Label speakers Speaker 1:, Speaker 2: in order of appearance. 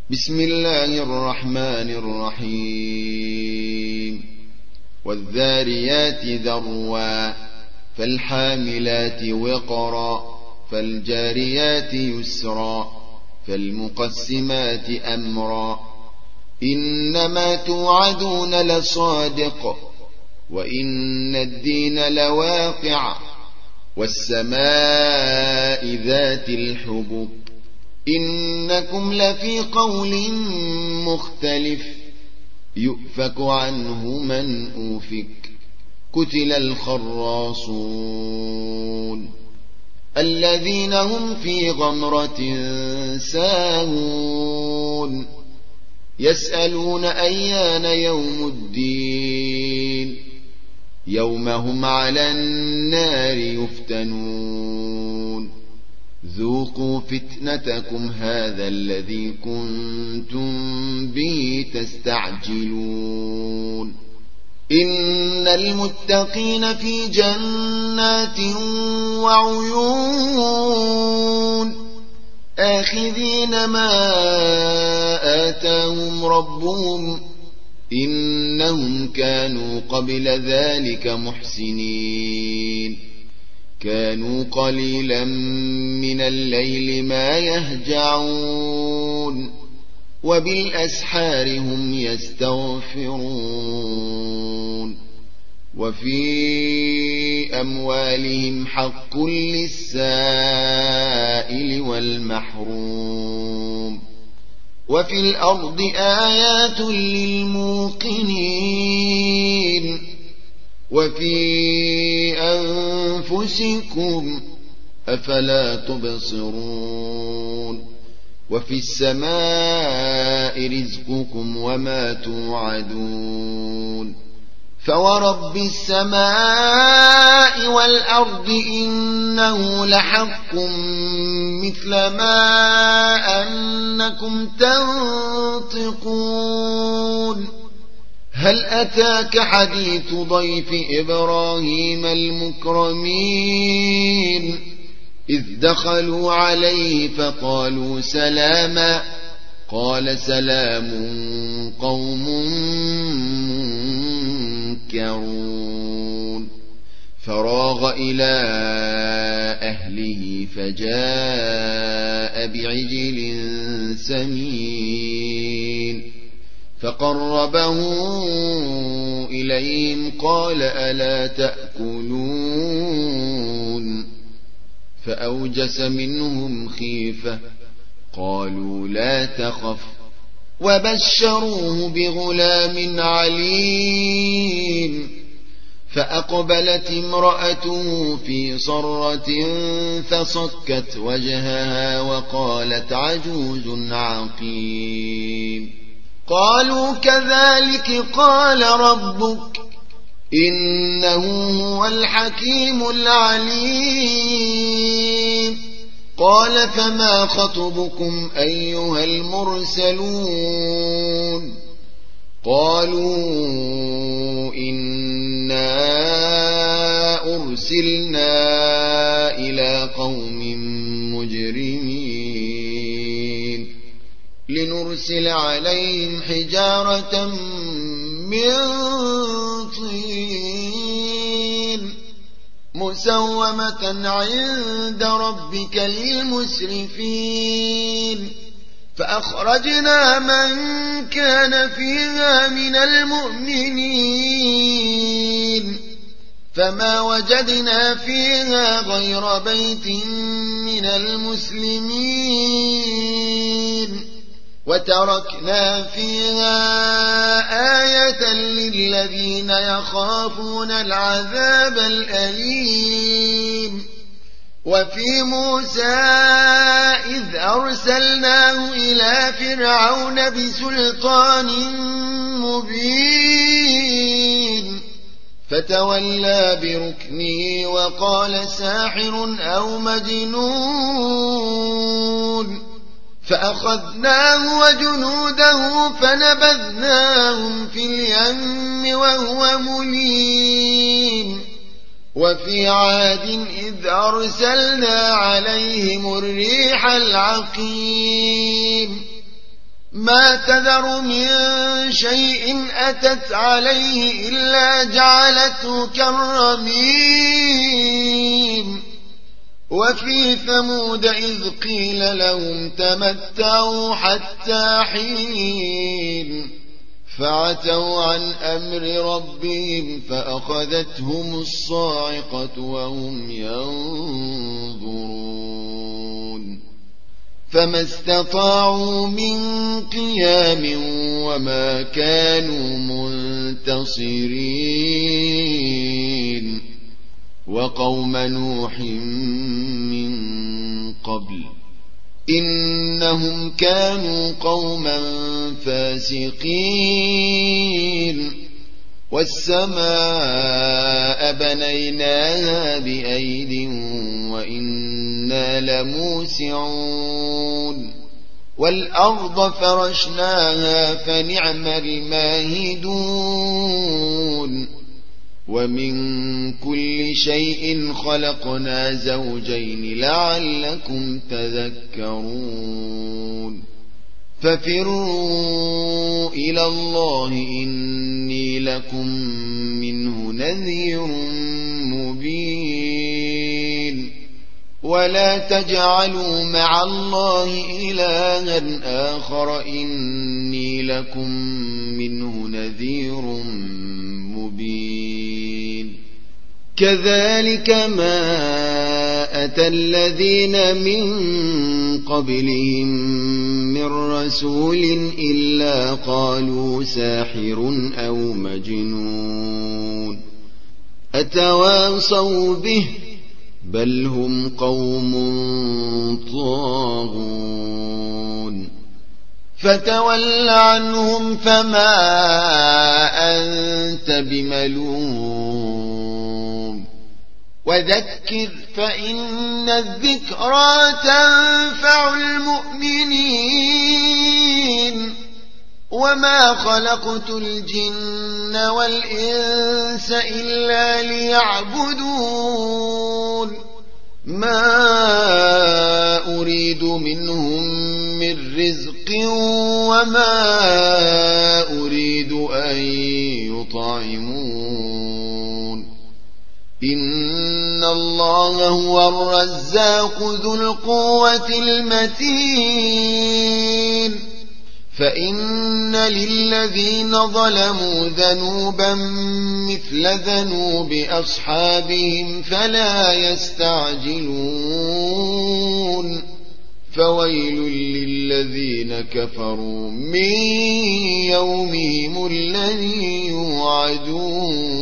Speaker 1: بسم الله الرحمن الرحيم والذاريات ذروا فالحاملات وقرا فالجاريات يسرا فالمقسمات أمرا إنما توعدون لصادق وإن الدين لواقع والسماء ذات الحبك إنكم لفي قول مختلف يؤفك عنه من أوفك قتل الخراصون الذين هم في غمرة ساهون يسألون أيان يوم الدين يوم هم على النار يفتنون ذوقوا فتنتكم هذا الذي كنتم به تستعجلون إن المتقين في جنات وعيون آخذين ما آتاهم ربهم إنهم كانوا قبل ذلك محسنين كانوا قليلا من الليل ما يهجعون وبالأسحار هم يستغفرون وفي أموالهم حق للسائل والمحروم وفي الأرض آيات للموقنين وفي أنفسكم أفلا تبصرون وفي السماء رزقكم وما توعدون فورب السماء والأرض إنه لحق مثل ما أنكم تنطقون هل أتاك حديث ضيف إبراهيم المكرمين إذ دخلوا عليه فقالوا سلاما قال سلام قوم منكرون فراغ إلى أهله فجاء بعجل سمين فقربه إليهم قال ألا تأكلون فأوجس منهم خيفة قالوا لا تخف وبشروه بغلام عليم فأقبلت امرأته في صرة فصكت وجهها وقالت عجوز عقيم قالوا كذلك قال ربك إنه هو الحكيم العليم قال فما خطبكم أيها المرسلون قالوا إنا أرسلنا إلى قوم مجرمين لنرسل عليهم حجارة من طين مسومة عند ربك للمسرفين فأخرجنا من كان فيها من المؤمنين فما وجدنا فيها غير بيت من المسلمين وتركنا فيها آية للذين يخافون العذاب الأليم وفي موسى إذ أرسلناه إلى فرعون بسلطان مبين فتولى بركنه وقال ساحر أو مجنون فأخذناه وجنوده فنبذناهم في اليم وهو مليم وفي عاد إذ أرسلنا عليهم الريح العقيم ما تذر من شيء أتت عليه إلا جعلته كالرميم وفي ثمود إذ قيل لهم تمتعوا حتى حين فعتوا عن أمر ربهم فأخذتهم الصاعقة وهم ينظرون فما استطاعوا من قيام وما كانوا منتصرين وقوم نوح من قبل إنهم كانوا قوما فاسقين والسماء بنيناها بأيد وإنا لموسعون والأرض فرشناها فنعم الماهدون ومن كل شيء خلقنا زوجين لعلكم تذكرون ففروا إلى الله إني لكم منه نذير مبين ولا تجعلوا مع الله إلها آخر إني لكم منه نذير مبين كذلك ما أتى الذين من قبلهم من رسول إلا قالوا ساحر أو مجنون أتواصوا به بل هم قوم طاغون فتول عنهم فما أنت بملوم وذكر فإن الذكرى تنفع المؤمنين وما خلقت الجن والإنس إلا ليعبدون ما أريد منهم من رزق وما أريد أن يطعمون إن الله هو الرزاق ذو القوة المتين فإن للذين ظلموا ذنوبا مثل ذنوب أصحابهم فلا يستعجلون فويل للذين كفروا من يومهم الذي يوعدون